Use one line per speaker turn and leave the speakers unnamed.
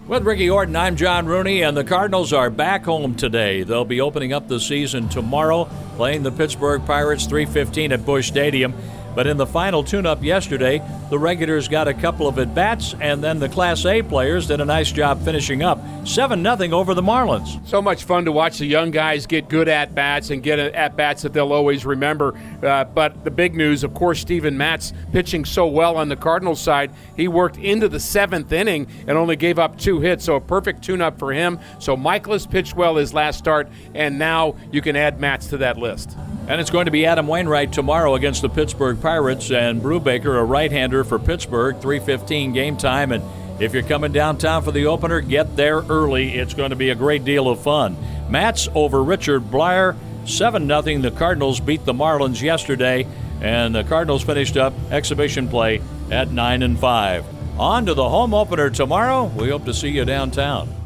With Ricky Orton, I'm John Rooney, and the Cardinals are back home today. They'll be opening up the season tomorrow, playing the Pittsburgh Pirates 3:15 at Busch Stadium. But in the final tune-up yesterday, the regulars got a couple of at-bats, and then the Class A players did a nice job finishing up 7-0 over the Marlins.
So much fun to watch the young guys get good at-bats and get at-bats that they'll always remember. But the big news, of course, Steven Matz pitching so well on the Cardinals side. He worked into the 7th inning and only gave up 2 hits, so a perfect tune-up for him. So Michaelis pitched well his last start, and now you can add Matz to that list.
And it's going to be Adam Wainwright tomorrow against the Pittsburgh Pirates, and Brubaker, a right-hander for Pittsburgh, 3:15 game time. And if you're coming downtown for the opener, get there early. It's going to be a great deal of fun. Matz over Richard Blyer, 7-0. The Cardinals beat the Marlins yesterday, and the Cardinals finished up exhibition play at 9-5. On to the home opener tomorrow. We hope to see you downtown.